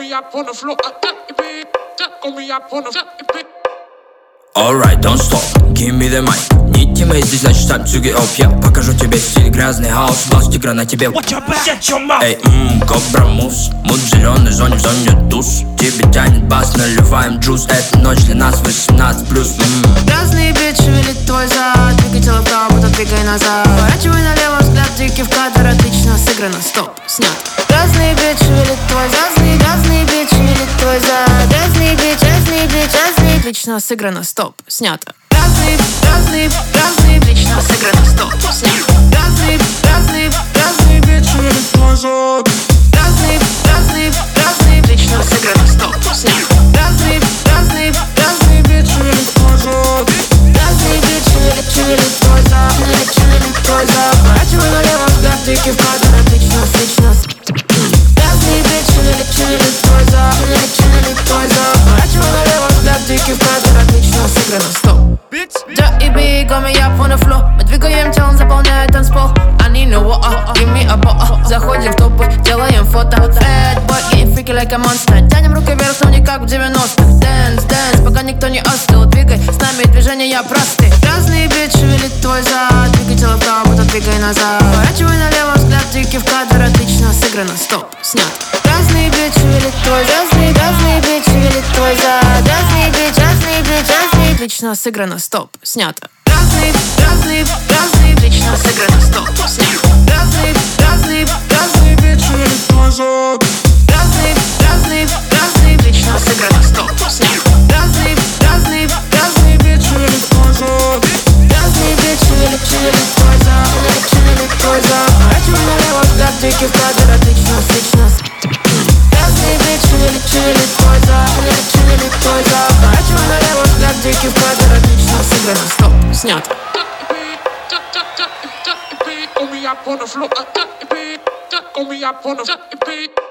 Alright, don't stop, give me the mic. Не тиммейт здесь, значит танцуги оп. Я покажу тебе стиль, грязный хаос. Бас тигра на тебе. Эй, кобра мус. Муд в зеленой зоне, в зоне душ. Тебе тянет бас, наливаем джуз. Эта ночь для нас 18+. Грязный бит шевелит твой зад. Двигай тело вправо, будто двигай назад. Поворачивай налево, взгляд дикий в кадр. Отлично сыграно, стоп, снят. Грязный бит шевелит твой зад. Грязный бит шевелит твой зад. Грязный бит, грязный бит, грязный. Отлично сыграно, стоп, снято. Грязный, грязный, грязный. Отлично сыграно, стоп, снято. Грязный, грязный, грязный бит шевелит твой зад. Грязный, грязный, грязный. Отлично сыграно, стоп, снято. Грязный, грязный, грязный бит шевелит твой зад. Грязный бит шевелит твой зад. Шевелит твой зад. Поворачивай налево, взгляд дикий в кадр. Отлично, отлично. Грязный бит шевелит твой зад. Шевелит твой зад. Поворачивай налево, взгляд дикий в кадр. Отлично сыграно, стоп. Да и big, got me up on the floor. Мы двигаем телом, заполняет танцпол. I need no water, give me a bottle. Заходим в топы, делаем фото. Bad boy, getting freaky like a monster. Тянем руки вверх, но не как в 90-х. Dance, dance, пока никто не остыл. Двигай, с нами движения просты. Грязный бит шевелит твой зад. Двигай тело вправо, будто двигай назад. Поворачивай налево, взгляд дикий в кадр. Отлично сыграно, стоп, снят. Грязный бит шевелит твой зад. Грязный бит шевелит твой зад. Грязный бит, грязный бит, грязный. Отлично сыграно, стоп, снято. Грязный, грязный, грязный. Отлично сыграно, стоп, снято. Грязный, грязный, грязный бит шевелит твой зад. Грязный, грязный, грязный. Отлично сыграно, стоп, снято. Грязный, грязный, грязный бит шевелит твой зад. Грязный бит шевелит твой зад. Шевелит твой зад. Поворачивай налево, взгляд дикий в кадр. Отлично, отлично. Грязный бит шевелит твой зад. Шевелит твой зад. Поворачивай налево, взгляд дикий в кадр. Отлично сыграно, стоп, снято. Got me up on the floor, got me up on the beat.